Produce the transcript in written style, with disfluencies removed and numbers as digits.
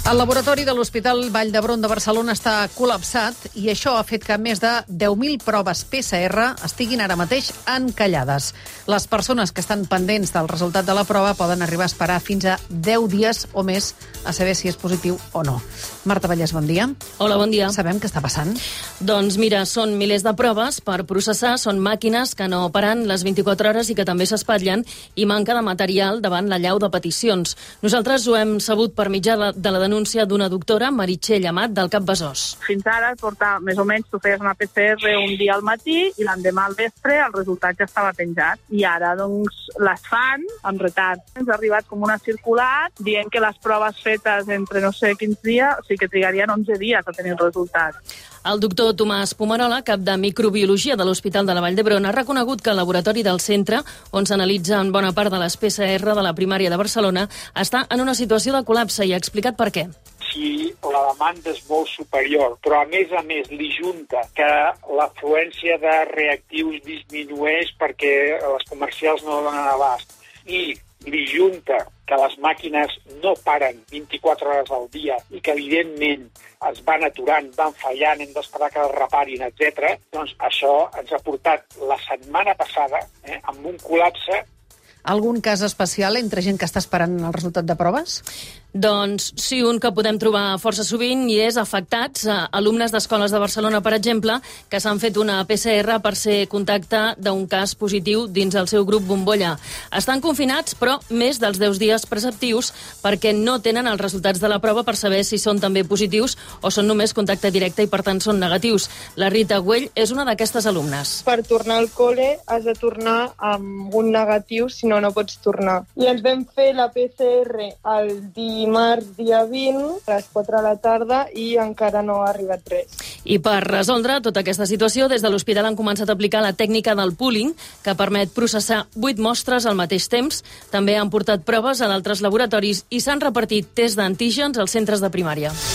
El laboratori de l'Hospital Vall d'Hebron de Barcelona està col·lapsat i això ha fet que més de 10.000 proves PCR estiguin ara mateix encallades. Les persones que estan pendents del resultat de la prova poden arribar a esperar fins a 10 dies o més a saber si és positiu o no. Marta Vallès, bon dia. Hola, bon dia. Sabem què està passant? Doncs mira, són milers de proves per processar, són màquines que no paren les 24 hores i que també s'espatllen i manca de material davant la llau de peticions. Nosaltres ho hem sabut per mitjà de la denúncia d'una doctora, Meritxell Amat, del Cap Besòs. Fins ara, més o menys, tu feies una PCR un dia al matí i l'endemà al vespre el resultat ja estava penjat. I ara, doncs, les fan amb retard. Ens ha arribat com una circular dient que les proves fetes entre no sé quins dies, o sigui que trigarien 11 dies a tenir el resultat. El doctor Tomàs Pomerola, cap de microbiologia de l'Hospital de la Vall d'Hebron, ha reconegut que el laboratori del centre, on s'analitzen bona part de les PCR de la primària de Barcelona, està en una situació de col·lapse i ha explicat per què. Si la demanda és molt superior, però a més li junta que l'afluència de reactius disminueix perquè les comercials no donen abast i li junta que les màquines no paren 24 hores al dia i que, evidentment, es van aturant, van fallant, hem d'esperar que es reparin, etc. Doncs això ens ha portat la setmana passada amb un col·lapse. Algun cas especial entre gent que està esperant el resultat de proves? Doncs sí, un que podem trobar força sovint i és afectats, alumnes d'escoles de Barcelona, per exemple, que s'han fet una PCR per ser contacte d'un cas positiu dins el seu grup bombolla. Estan confinats, però més dels 10 dies preceptius perquè no tenen els resultats de la prova per saber si són també positius o són només contacte directe i per tant són negatius. La Rita Güell és una d'aquestes alumnes. Per tornar al col·le has de tornar amb un negatiu, si no pots tornar. I ens vam fer la PCR el dimarts dia 20 a les 4 de la tarda i encara no ha arribat res. I per resoldre tota aquesta situació, des de l'hospital han començat a aplicar la tècnica del pooling, que permet processar 8 mostres al mateix temps. També han portat proves a d'altres laboratoris i s'han repartit tests d'antígens als centres de primària.